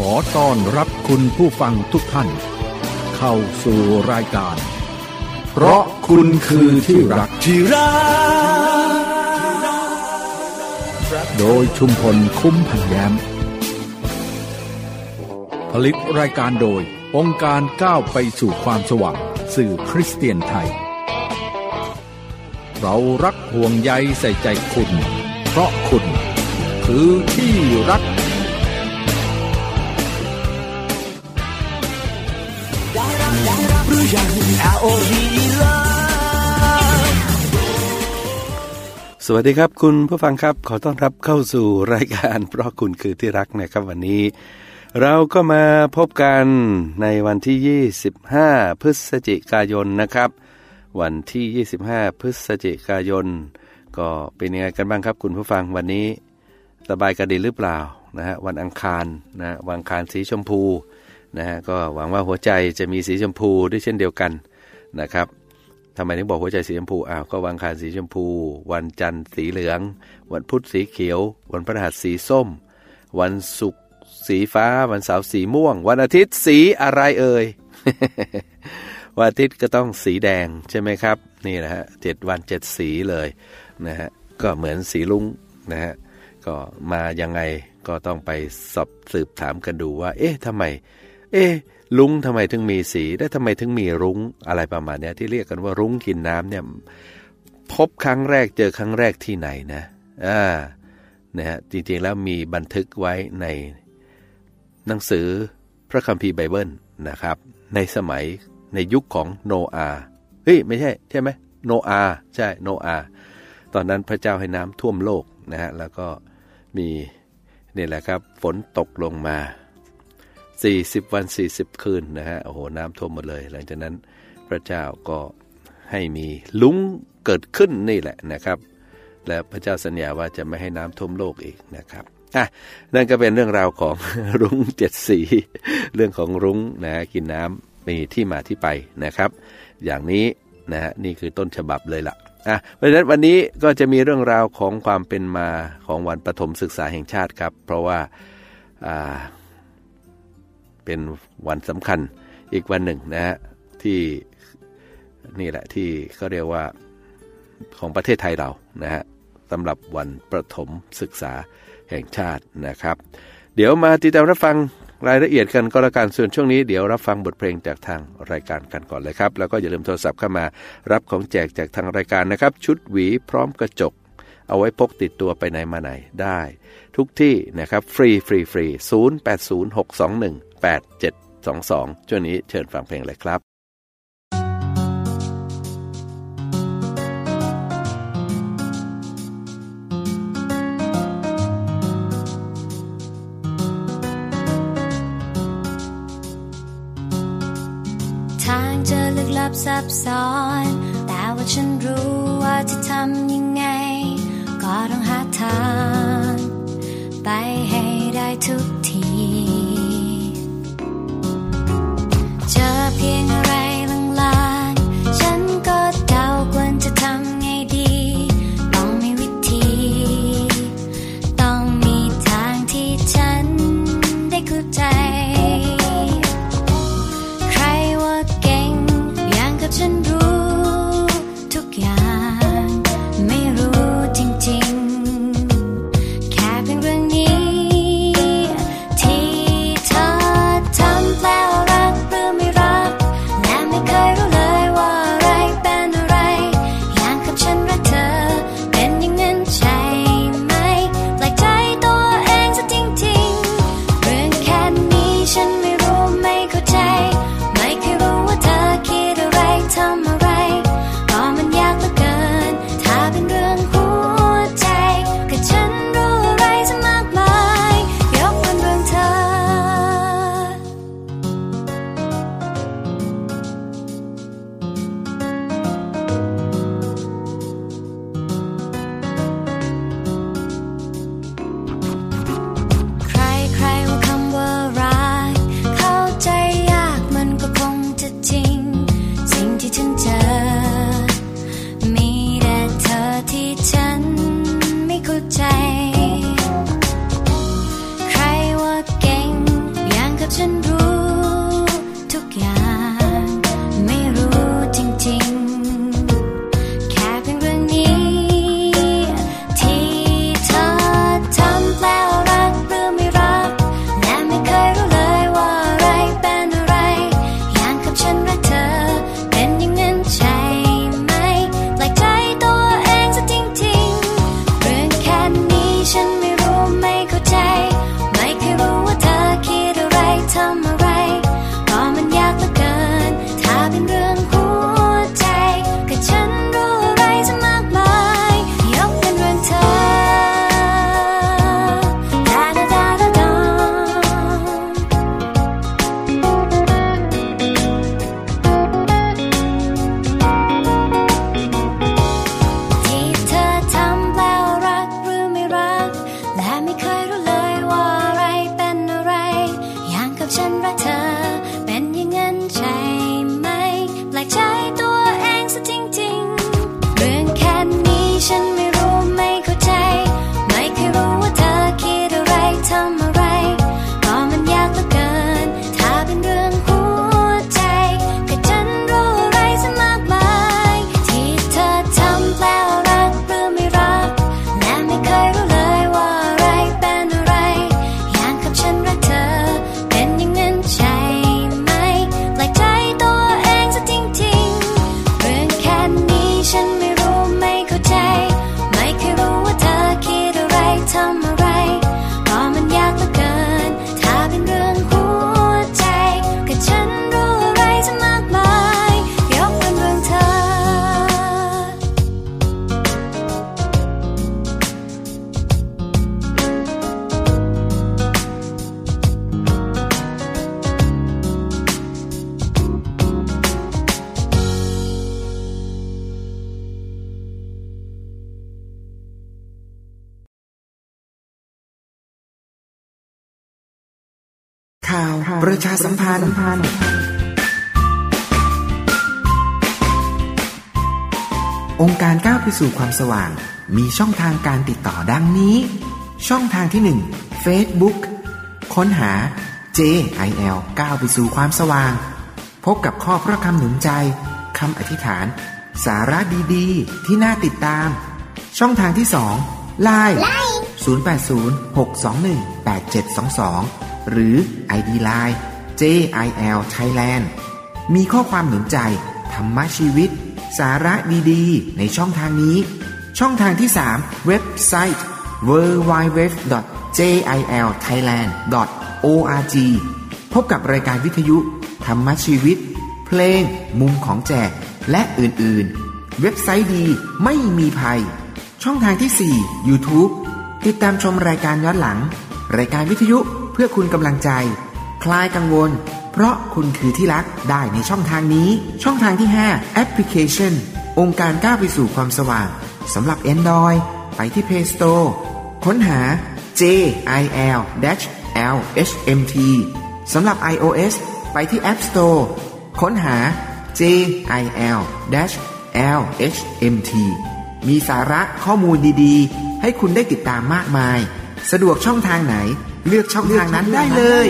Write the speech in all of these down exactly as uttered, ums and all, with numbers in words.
ขอต้อนรับคุณผู้ฟังทุกท่านเข้าสู่รายการเพราะคุณคือที่รักที่รักโดยชุมพลคุ้มพันแย้มผลิตรายการโดยองค์การก้าวไปสู่ความสว่างสื่อคริสเตียนไทยเรารักห่วงใยใส่ใจคุณเพราะคุณคือที่รักสวัสดีครับคุณผู้ฟังครับขอต้อนรับเข้าสู่รายการเพราะคุณคือที่รักนะครับวันนี้เราก็มาพบกันในวันที่ยี่สิบห้าพฤศจิกายนนะครับวันที่ยี่สิบห้าพฤศจิกายนก็เป็นยังไงกันบ้างครับคุณผู้ฟังวันนี้สบายกันดีหรือเปล่านะฮะวันอังคารนะวันอังคารสีชมพูนะฮะก็หวังว่าหัวใจจะมีสีชมพูด้วยเช่นเดียวกันนะครับทำไมถึงบอกหัวใจสีชมพูอ้าวก็วันอังคารสีชมพูวันจันทร์สีเหลืองวันพุธสีเขียววันพฤหัสสีส้มวันศุกร์สีฟ้าวันเสาร์สีม่วงวันอาทิตย์สีอะไรเอ่ย วันอาทิตย์ก็ต้องสีแดงใช่ไหมครับนี่นะฮะเจ็ดวันเจ็ดสีเลยนะฮะก็เหมือนสีลุ้งนะฮะก็มายังไงก็ต้องไปสอบสืบถามกันดูว่าเอ๊ะทำไมเอ๊ะรุ้งทำไมถึงมีสีและทำไมถึงมีรุ้งอะไรประมาณนี้ที่เรียกกันว่ารุ้งกินน้ำเนี่ยพบครั้งแรกเจอครั้งแรกที่ไหนนะอ่านะฮะจริงๆแล้วมีบันทึกไว้ในหนังสือพระคัมภีร์ไบเบิลนะครับในสมัยในยุคของโนอาห์เฮ้ยไม่ใช่ใช่ไหมโนอาห์ใช่โนอาห์ตอนนั้นพระเจ้าให้น้ำท่วมโลกนะฮะแล้วก็มีนี่แหละครับฝนตกลงมาสี่สิบวันสี่สิบคืนนะฮะโอ้โหน้ำท่วมหมดเลยหลังจากนั้นพระเจ้าก็ให้มีรุ้งเกิดขึ้นนี่แหละนะครับและพระเจ้าสัญญาว่าจะไม่ให้น้ำท่วมโลกอีกนะครับอ่ะนั่นก็เป็นเรื่องราวของรุ้งเจ็ดสีเรื่องของรุ้งนะกินน้ำมีที่มาที่ไปนะครับอย่างนี้นะฮะนี่คือต้นฉบับเลยล่ะอ่ะเพราะฉะนั้นวันนี้ก็จะมีเรื่องราวของความเป็นมาของวันประถมศึกษาแห่งชาติครับเพราะว่าอ่าเป็นวันสำคัญอีกวันหนึ่งนะฮะที่นี่แหละที่เขาเรียกว่าของประเทศไทยเรานะฮะสำหรับวันประถมศึกษาแห่งชาตินะครับเดี๋ยวมาติดตามรับฟังรายละเอียดกันก็แล้วกันส่วนช่วงนี้เดี๋ยวรับฟังบทเพลงจากทางรายการกันก่อนเลยครับแล้วก็อย่าลืมโทรศัพท์เข้ามารับของแจกจากทางรายการนะครับชุดหวีพร้อมกระจกเอาไว้พกติดตัวไปไหนมาไหนได้ทุกที่นะครับฟรีฟรีฟรีศูนย์ แปด ศูนย์ หก สอง หนึ่ง แปด เจ็ด สอง สองช่วงนี้เชิญฟังเพลงเลยครับทางจะลึกลับซับซ้อนแต่ว่าฉันรู้ว่าจะทำยังไงก็ต้องหาทางไปให้ได้ทุกทีเจอเพียงอะไรลางๆฉันก็เดาควรจะทำไงดีต้องมีวิธีต้องมีทางที่ฉันได้เข้าใจใครว่าเก่งอย่างกับฉันรู้ทุกอย่างไม่รู้จริงๆแค่เพียงเรื่องนี้ข่าวประชาสัมพันธ์องค์การก้าวไปสู่ความสว่างมีช่องทางการติดต่อดังนี้ช่องทางที่หนึ่ง Facebook ค้นหา เจ ไอ แอล ก้าวไปสู่ความสว่างพบกับข้อพระคำหนุนใจคำอธิษฐานสาระดีๆที่น่าติดตามช่องทางที่สอง ไลน์ ศูนย์ แปด ศูนย์ หก สอง หนึ่ง แปด เจ็ด สอง สอง หรือ ไอ ดี ไลน์ เจ ไอ แอล Thailand มีข้อความหนุนใจธรรมะชีวิตสาระดีๆในช่องทางนี้ช่องทางที่สามเว็บไซต์ ดับเบิลยู ดับเบิลยู ดับเบิลยู ดอท เจ ไอ แอล ไทยแลนด์ ดอท โอ อาร์ จี พบกับรายการวิทยุธรรมะชีวิตเพลงมุมของแจกและอื่นๆเว็บไซต์ดีไม่มีภัยช่องทางที่สี่ YouTube ติดตามชมรายการย้อนหลังรายการวิทยุเพื่อคุณกำลังใจคลายกังวลเพราะคุณคือที่รักได้ในช่องทางนี้ช่องทางที่ห้าแอปพลิเคชันองค์การก้าวไปสู่ความสว่างสำหรับ Android ไปที่ Play Store ค้นหา เจ ไอ แอล แอล เอช เอ็ม ที สำหรับ iOS ไปที่ App Store ค้นหา เจ ไอ แอล แอล เอช เอ็ม ที มีสาระข้อมูลดีๆให้คุณได้ติดตามมากมายสะดวกช่องทางไหนเลือกช่องทางนั้นได้เลย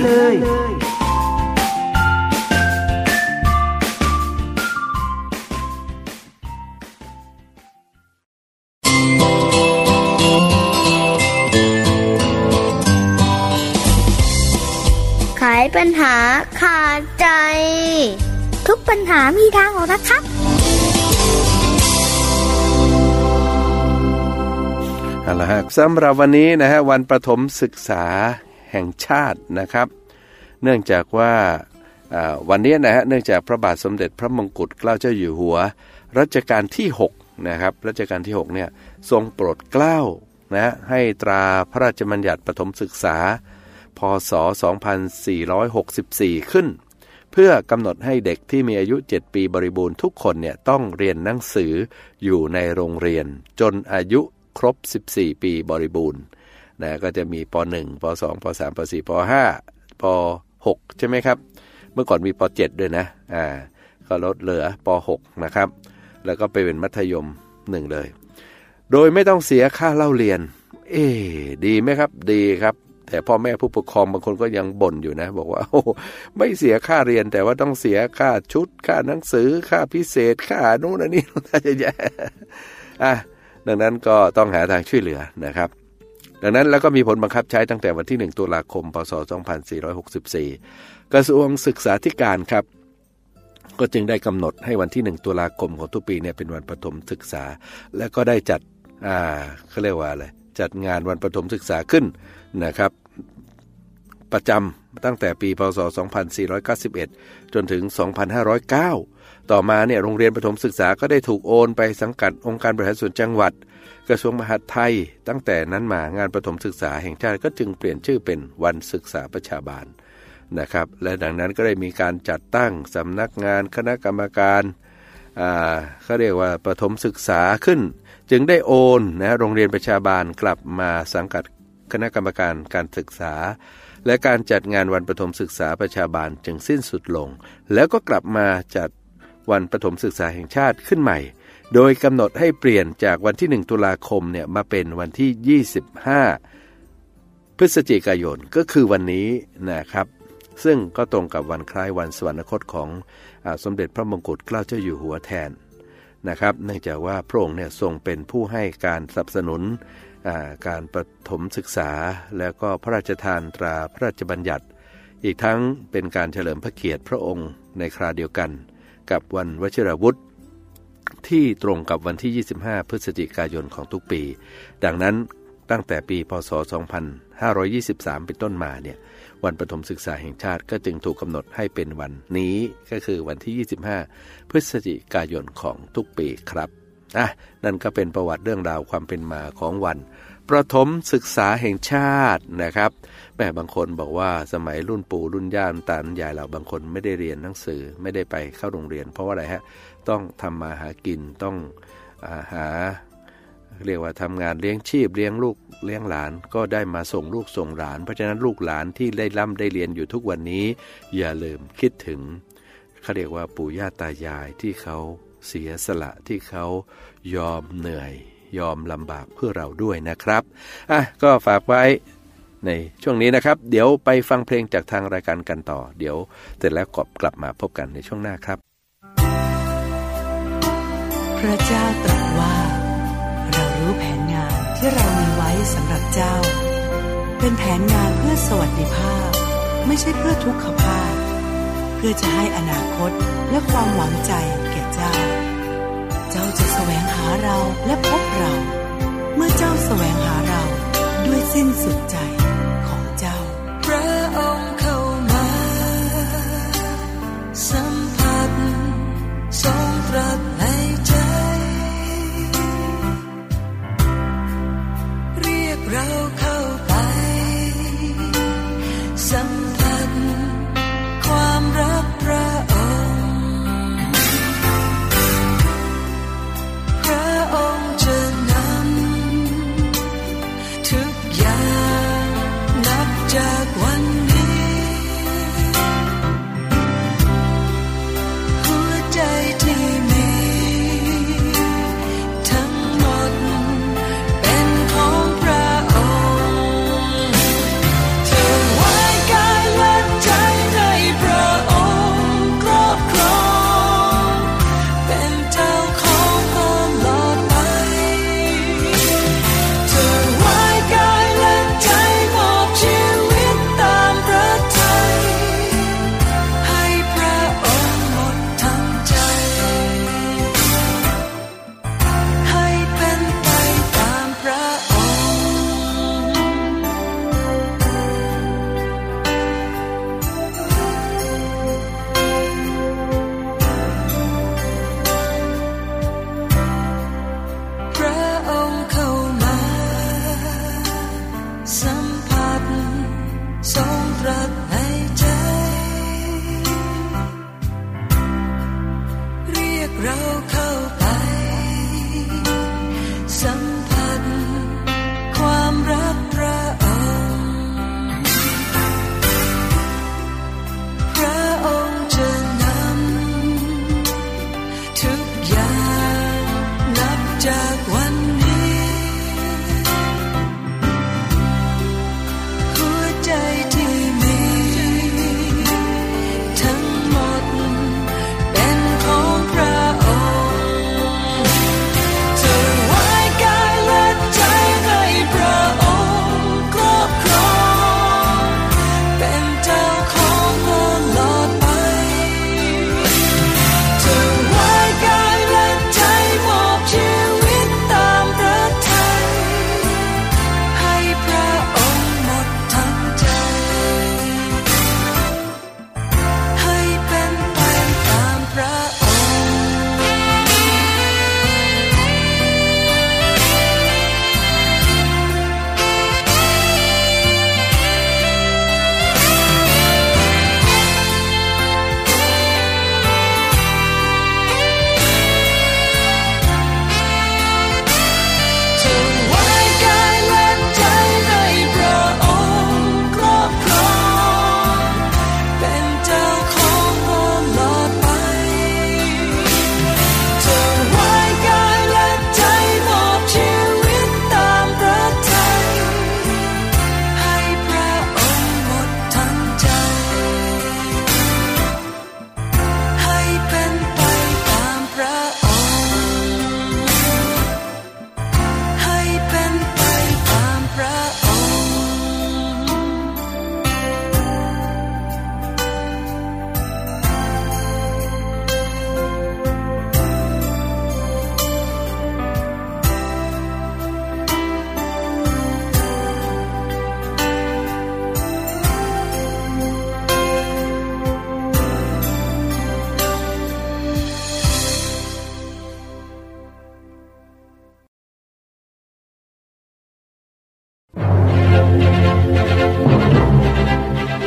ไขปัญหาขาดใจทุกปัญหามีทางออกนะครับเอาละฮะสำหรับวันนี้นะฮะวันประถมศึกษาแห่งชาตินะครับเนื่องจากว่าวันนี้นะฮะเนื่องจากพระบาทสมเด็จพระมงกุฎเกล้าเจ้าอยู่หัวรัชกาลที่หกนะครับรัชกาลที่หกเนี่ยทรงโปรดเกล้านะให้ตราพระราชบัญญัติประถมศึกษาพ.ศ. สองพันสี่ร้อยหกสิบสี่ขึ้นเพื่อกำหนดให้เด็กที่มีอายุเจ็ดปีบริบูรณ์ทุกคนเนี่ยต้องเรียนหนังสืออยู่ในโรงเรียนจนอายุครบสิบสี่ปีบริบูรณ์นะก็จะมีป.หนึ่ง ป.สอง ป.สาม ป.สี่ ป.ห้า ป.หกใช่ไหมครับเมื่อก่อนมีป.เจ็ดด้วยนะอ่าก็ลดเหลือป.หกนะครับแล้วก็ไปเป็นมัธยมหนึ่งเลยโดยไม่ต้องเสียค่าเล่าเรียนเอ๊ดีไหมครับดีครับแต่พ่อแม่ผู้ปกครองบางคนก็ยังบ่นอยู่นะบอกว่าโอ้ไม่เสียค่าเรียนแต่ว่าต้องเสียค่าชุดค่าหนังสือค่าพิเศษค่าโน่นนี่น่าจะแย่อ่ะดังนั้นก็ต้องหาทางช่วยเหลือนะครับดังนั้นแล้วก็มีผลบังคับใช้ตั้งแต่วันที่หนึ่งตุลาคมพ.ศ. สองพันสี่ร้อยหกสิบสี่กระทรวงศึกษาธิการครับก็จึงได้กำหนดให้วันที่หนึ่งตุลาคมของทุกปีเนี่ยเป็นวันประถมศึกษาและก็ได้จัดอ่าเขาเรียกว่าอะไรจัดงานวันประถมศึกษาขึ้นนะครับประจำตั้งแต่ปีพ.ศ. สองพันสี่ร้อยเก้าสิบเอ็ดจนถึงสองพันห้าร้อยเก้าต่อมาเนี่ยโรงเรียนประถมศึกษาก็ได้ถูกโอนไปสังกัดองค์การบริหารส่วนจังหวัดกระทรวงมหาดไทยตั้งแต่นั้นมางานประถมศึกษาแห่งชาติก็จึงเปลี่ยนชื่อเป็นวันศึกษาประชาบาลนะครับและดังนั้นก็ได้มีการจัดตั้งสำนักงานคณะกรรมการอ่าเขาเรียกว่าประถมศึกษาขึ้นจึงได้โอนนะโรงเรียนประชาบาลกลับมาสังกัดคณะกรรมการการศึกษาและการจัดงานวันประถมศึกษาประชาบาลจึงสิ้นสุดลงแล้วก็กลับมาจัดวันประถมศึกษาแห่งชาติขึ้นใหม่โดยกำหนดให้เปลี่ยนจากวันที่หนึ่งตุลาคมเนี่ยมาเป็นวันที่ยี่สิบห้าพฤศจิกายนก็คือวันนี้นะครับซึ่งก็ตรงกับวันคล้ายวันสวรรคตของอ่าสมเด็จพระมงกุฎเกล้าเจ้าอยู่หัวแทนนะครับเนื่องจากว่าพระองค์เนี่ยทรงเป็นผู้ให้การสนับสนุนการประถมศึกษาแล้วก็พระราชทานตราพระราชบัญญัติอีกทั้งเป็นการเฉลิมพระเกียรติพระองค์ในคราเดียวกันกับวันวชิรวุฒิที่ตรงกับวันที่ยี่สิบห้าพฤศจิกายนของทุกปีดังนั้นตั้งแต่ปีพ.ศ. สองพันห้าร้อยยี่สิบสามเป็นต้นมาเนี่ยวันประถมศึกษาแห่งชาติก็จึงถูกกำหนดให้เป็นวันนี้ก็คือวันที่ยี่สิบห้าพฤศจิกายนของทุกปีครับอ่ะนั่นก็เป็นประวัติเรื่องราวความเป็นมาของวันประถมศึกษาแห่งชาตินะครับแม่บางคนบอกว่าสมัยรุ่นปู่รุ่นย่าตายายเราบางคนไม่ได้เรียนหนังสือไม่ได้ไปเข้าโรงเรียนเพราะว่าอะไรฮะต้องทำมาหากินต้องอ่าหาเรียกว่าทำงานเลี้ยงชีพเลี้ยงลูกเลี้ยงหลานก็ได้มาส่งลูกส่งหลานเพราะฉะนั้นลูกหลานที่ได้ร่ำได้เรียนอยู่ทุกวันนี้อย่าลืมคิดถึงเขาเรียกว่าปู่ย่าตายายที่เขาเสียสละที่เขายอมเหนื่อยยอมลำบากเพื่อเราด้วยนะครับอ่ะก็ฝากไว้ในช่วงนี้นะครับเดี๋ยวไปฟังเพลงจากทางรายการกันต่อเดี๋ยวเสร็จแล้วก็กลับมาพบกันในช่วงหน้าครับพระเจ้าตรัสว่าเรารู้แผนงานที่เรามีไว้สำหรับเจ้าเป็นแผนงานเพื่อสวัสดิภาพไม่ใช่เพื่อทุกขภาพเพื่อจะให้อนาคตและความหวังใจแก่เจ้าเจ้าจะแสวงหาเราและพบเราเมื่อเจ้าแสวงหาเราด้วยสิ้นสุดใจของเจ้าพระองค์เข้ามาสัมผัสทรงตรัสในใจเรียกเราเข้าไปสัมผัสความรักพระองค์พระองค์จะนำทุกอย่าง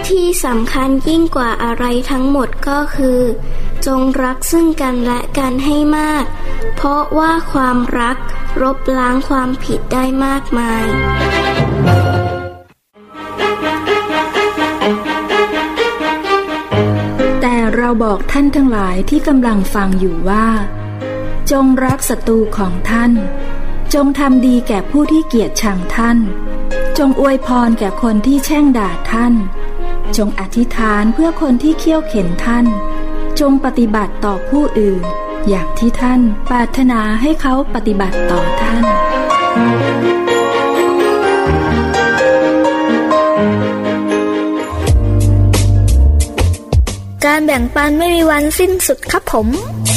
ที่สำคัญยิ่งกว่าอะไรทั้งหมดก็คือจงรักซึ่งกันและกันให้มากเพราะว่าความรักลบล้างความผิดได้มากมายแต่เราบอกท่านทั้งหลายที่กำลังฟังอยู่ว่าจงรักศัตรูของท่านจงทำดีแก่ผู้ที่เกลียดชังท่านจงอวยพรแก่คนที่แช่งด่าท่านจงอธิษฐานเพื่อคนที่เคี่ยวเข็นท่านจงปฏิบัติต่อผู้อื่นอย่างที่ท่านปรารถนาให้เขาปฏิบัติต่อท่านการแบ่งปันไม่มีวันสิ้นสุดครับผม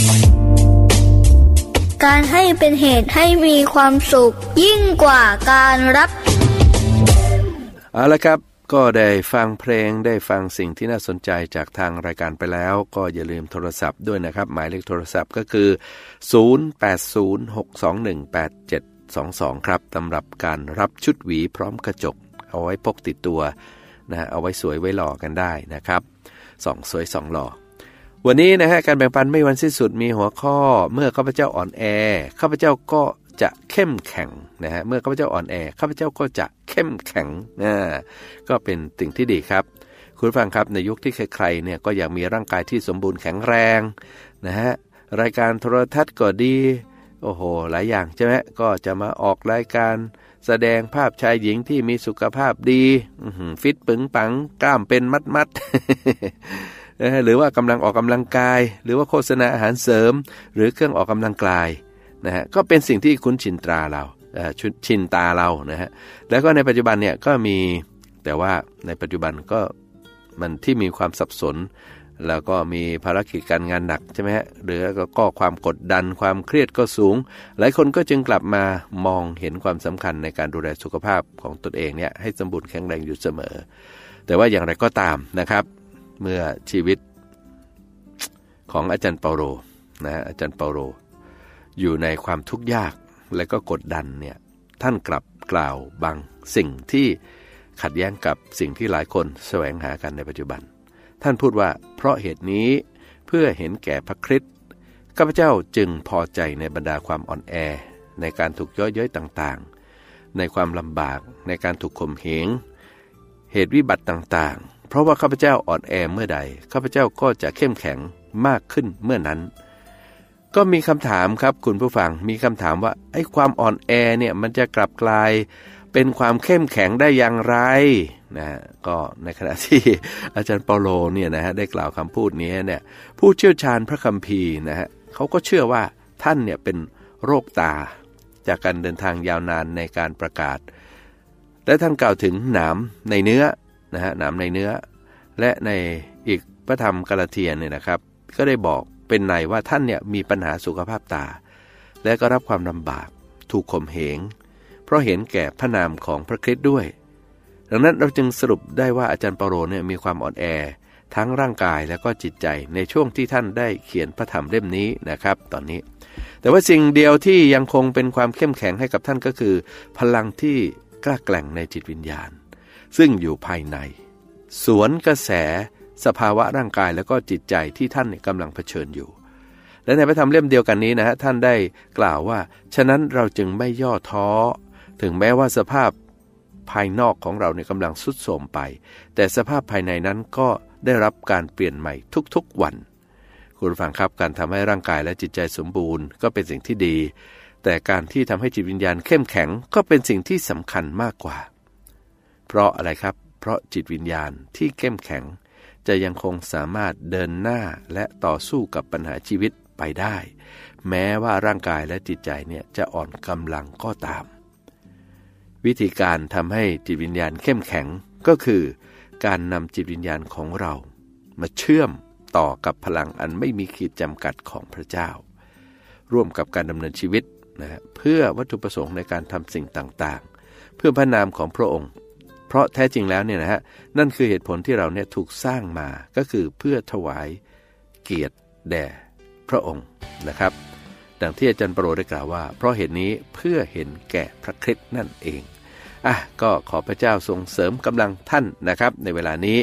การให้เป็นเหตุให้มีความสุขยิ่งกว่าการรับเอาละครับก็ได้ฟังเพลงได้ฟังสิ่งที่น่าสนใจจากทางรายการไปแล้วก็อย่าลืมโทรศัพท์ด้วยนะครับหมายเลขโทรศัพท์ก็คือศูนย์ แปด ศูนย์ หก สอง หนึ่ง แปด เจ็ด สอง สองครับสำหรับการรับชุดหวีพร้อมกระจกเอาไว้พกติดตัวนะฮะเอาไว้สวยไว้หล่อกันได้นะครับส่องสวยส่องหล่อวันนี้นะฮะการแบ่งปันไม่วันสิ้นสุดมีหัวข้อเมื่อข้าพเจ้าอ่อนแอข้าพเจ้าก็จะเข้มแข็งนะฮะเมื่อข้าพเจ้าอ่อนแอข้าพเจ้าก็จะเข้มแข็งนะก็เป็นสิ่งที่ดีครับคุณผู้ฟังครับในยุคที่ใครๆเนี่ยก็อยากมีร่างกายที่สมบูรณ์แข็งแรงนะฮะรายการโทรทัศน์ก็ดีโอ้โหหลายอย่างใช่ไหมก็จะมาออกรายการแสดงภาพชายหญิงที่มีสุขภาพดีฟิตปึงปังกล้ามเป็นมัดๆหรือว่ากำลังออกกำลังกายหรือว่าโฆษณาอาหารเสริมหรือเครื่องออกกำลังกายนะฮะก็เป็นสิ่งที่คุ้นชินตราเราชินตาเรานะฮะแล้วก็ในปัจจุบันเนี่ยก็มีแต่ว่าในปัจจุบันก็มันที่มีความสับสนแล้วก็มีภารกิจการงานหนักใช่ไหมฮะหรือก็ความกดดันความเครียดก็สูงหลายคนก็จึงกลับมามองเห็นความสำคัญในการดูแลสุขภาพของตนเองเนี่ยให้สมบูรณ์แข็งแรงอยู่เสมอแต่ว่าอย่างไรก็ตามนะครับเมื่อชีวิตของอาจารย์เปาโลนะฮะอาจารย์เปาโลอยู่ในความทุกข์ยากและก็กดดันเนี่ยท่านกลับกล่าวบางสิ่งที่ขัดแย้งกับสิ่งที่หลายคนแสวงหากันในปัจจุบันท่านพูดว่าเพราะเหตุนี้เพื่อเห็นแก่พระคริสต์ข้าพเจ้าจึงพอใจในบรรดาความอ่อนแอในการถูกย่อเย้ยต่างๆในความลำบากในการถูกข่มเหงเหตุวิบัติต่างๆเพราะว่าข้าพเจ้าอ่อนแอเมื่อใดข้าพเจ้าก็จะเข้มแข็งมากขึ้นเมื่อนั้นก็มีคำถามครับคุณผู้ฟังมีคำถามว่าไอ้ความอ่อนแอเนี่ยมันจะกลับกลายเป็นความเข้มแข็งได้อย่างไรนะฮะก็ในขณะที่อาจารย์เปาโลเนี่ยนะฮะได้กล่าวคำพูดนี้เนี่ยผู้เชี่ยวชาญพระคัมภีร์นะฮะเขาก็เชื่อว่าท่านเนี่ยเป็นโรคตาจากการเดินทางยาวนานในการประกาศและท่านกล่าวถึงหนามในเนื้อนะฮะหนามในเนื้อและในอีกพระธรรมกาลาเทียเนี่ยนะครับก็ได้บอกเป็นในว่าท่านเนี่ยมีปัญหาสุขภาพตาและก็รับความลำบากถูกข่มเหงเพราะเห็นแก่พระนามของพระคริสต์ด้วยดังนั้นเราจึงสรุปได้ว่าอาจารย์เปาโลเนี่ยมีความอ่อนแอทั้งร่างกายและก็จิตใจในช่วงที่ท่านได้เขียนพระธรรมเล่มนี้นะครับตอนนี้แต่ว่าสิ่งเดียวที่ยังคงเป็นความเข้มแข็งให้กับท่านก็คือพลังที่กล้าแกร่งในจิตวิญญาณซึ่งอยู่ภายในสวนกระแสสภาวะร่างกายแล้วก็จิตใจที่ท่านกำลังเผชิญอยู่และในพระธรรมเล่มเดียวกันนี้นะฮะท่านได้กล่าวว่าฉะนั้นเราจึงไม่ย่อท้อถึงแม้ว่าสภาพภายนอกของเราเนี่ยกำลังทรุดโทรมไปแต่สภาพภายในนั้นก็ได้รับการเปลี่ยนใหม่ทุกๆวันคุณผู้ฟังครับการทำให้ร่างกายและจิตใจสมบูรณ์ก็เป็นสิ่งที่ดีแต่การที่ทำให้จิตวิญญาณเข้มแข็งก็เป็นสิ่งที่สำคัญมากกว่าเพราะอะไรครับเพราะจิตวิญญาณที่เข้มแข็งจะยังคงสามารถเดินหน้าและต่อสู้กับปัญหาชีวิตไปได้แม้ว่าร่างกายและจิตใจเนี่ยจะอ่อนกำลังก็ตามวิธีการทำให้จิตวิญญาณเข้มแข็งก็คือการนำจิตวิญญาณของเรามาเชื่อมต่อกับพลังอันไม่มีขีดจำกัดของพระเจ้าร่วมกับการดำเนินชีวิตนะเพื่อวัตถุประสงค์ในการทำสิ่งต่างๆเพื่อพระนามของพระองค์เพราะแท้จริงแล้วเนี่ยนะฮะนั่นคือเหตุผลที่เราเนี่ยถูกสร้างมาก็คือเพื่อถวายเกียรติแด่พระองค์นะครับดังที่อาจารย์เปาโลได้กล่าวว่าเพราะเหตุนี้เพื่อเห็นแก่พระคริสต์นั่นเองอ่ะก็ขอพระเจ้าทรงเสริมกำลังท่านนะครับในเวลานี้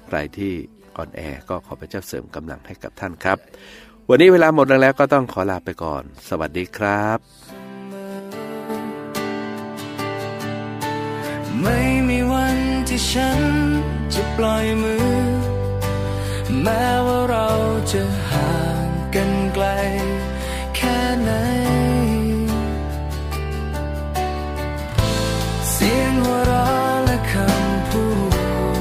ใครที่อ่อนแอก็ขอพระเจ้าเสริมกำลังให้กับท่านครับวันนี้เวลาหมดลงแล้วก็ต้องขอลาไปก่อนสวัสดีครับไม่มีวันที่ฉันจะปล่อยมือแม้ว่าเราจะห่างกันไกลแค่ไหนเสียงหัวเราะและคำพูด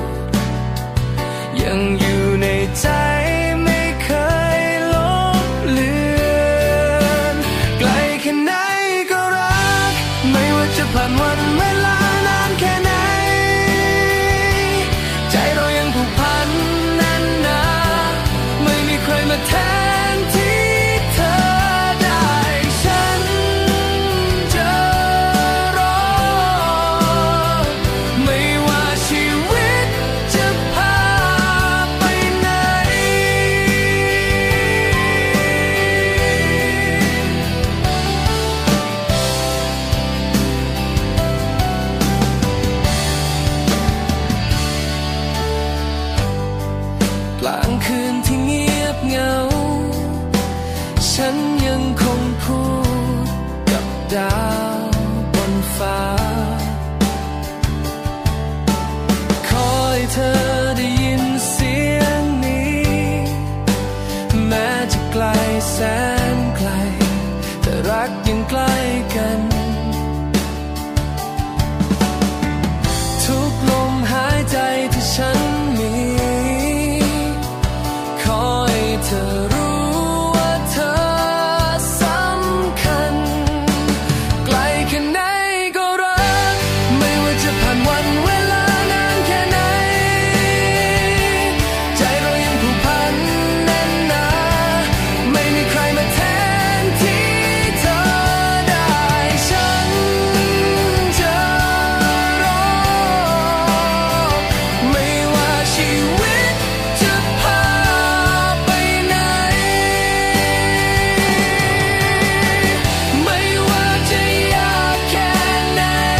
ยังอยู่ในใจไม่เคยลบเลือนไกลแค่ไหนก็รักไม่ว่าจะผ่านวันเวลานานแค่ไหนใจเรายังผูกพันแน่นหนาไม่มีใครมาแทนที่เธอได้ฉันจะรอไม่ว่าชีวิตจะพาไปไหนกลางคืนที่เงียบเหงาฉันยังคงพูดกับดาวบนฟ้าขอให้เธอได้ยินเสียงนี้แม้จะไกลแสนไกลแต่รักยังใกล้กันทุกลมหายใจที่ฉันมีขอให้เธอรู้ว่าเธอสำคัญไกลแค่ไหนก็รักไม่ว่าจะผ่านวันเวลานานแค่ไหนใจเรายังผูกพันแน่นหนาไม่มีใครมาแทนที่เธอได้ฉันจะรอไม่ว่าชีวิตจะพาไปไหนไม่ว่าจะยากแค่ไหน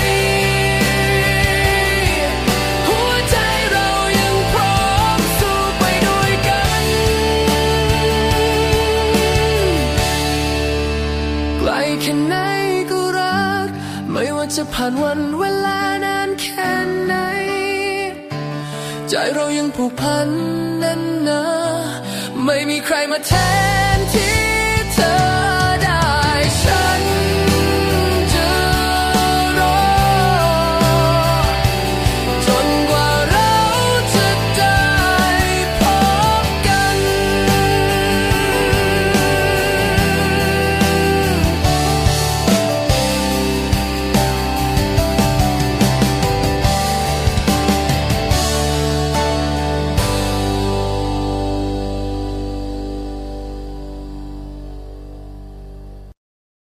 หัวใจเรายังพร้อมสู้ไปด้วยกันไกลแค่ไหนก็รักไม่ว่าจะผ่านวันเวลานานแค่ไหนใจเรายังผูกพันแน่นหนาไม่มีใครมาแทนที่